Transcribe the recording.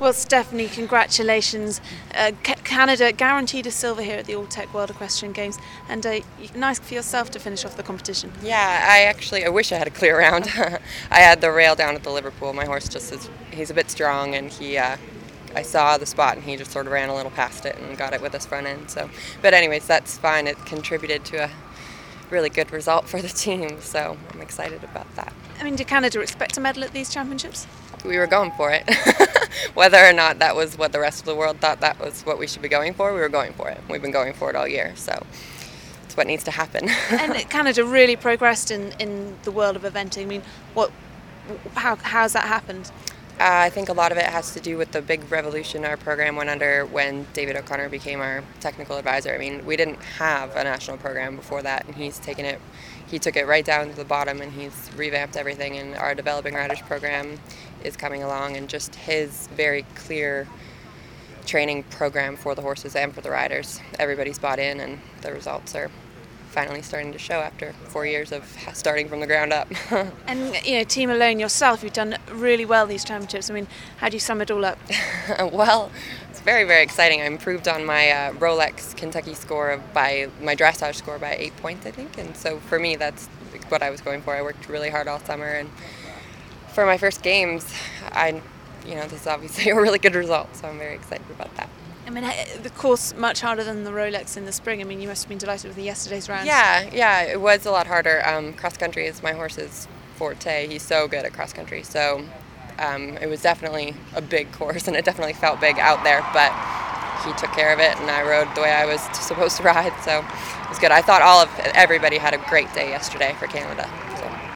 Well, Stephanie, congratulations. Canada guaranteed a silver here at the All-Tech World Equestrian Games, and nice for yourself to finish off the competition. Yeah, I wish I had a clear round. I had the rail down at the Liverpool. My horse he's a bit strong, and I saw the spot and he just sort of ran a little past it and got it with his front end. So, but anyways, that's fine. It contributed to a really good result for the team, so I'm excited about that. I mean, did Canada expect a medal at these championships? We were going for it. Whether or not that was what the rest of the world thought that was what we should be going for, we were going for it. We've been going for it all year, so it's what needs to happen. And Canada really progressed in the world of eventing. I mean, how's that happened? I think a lot of it has to do with the big revolution our program went under when David O'Connor became our technical advisor. I mean, we didn't have a national program before that, and he took it right down to the bottom, and he's revamped everything, and our developing riders program is coming along, and just his very clear training program for the horses and for the riders. Everybody's bought in, and the results are finally starting to show after 4 years of starting from the ground up. And Team Alone, yourself, you've done really well these championships. I mean, how do you sum it all up? Well, it's very, very exciting. I improved on my Rolex Kentucky score by my dressage score by 8 points, I think. And so for me, that's what I was going for. I worked really hard all summer, and for my first games, this is obviously a really good result. So I'm very excited about that. I mean, the course much harder than the Rolex in the spring. I mean, you must have been delighted with yesterday's round. Yeah, it was a lot harder. Cross country is my horse's forte. He's so good at cross country. So it was definitely a big course, and it definitely felt big out there. But he took care of it, and I rode the way I was supposed to ride. So it was good. I thought everybody had a great day yesterday for Canada.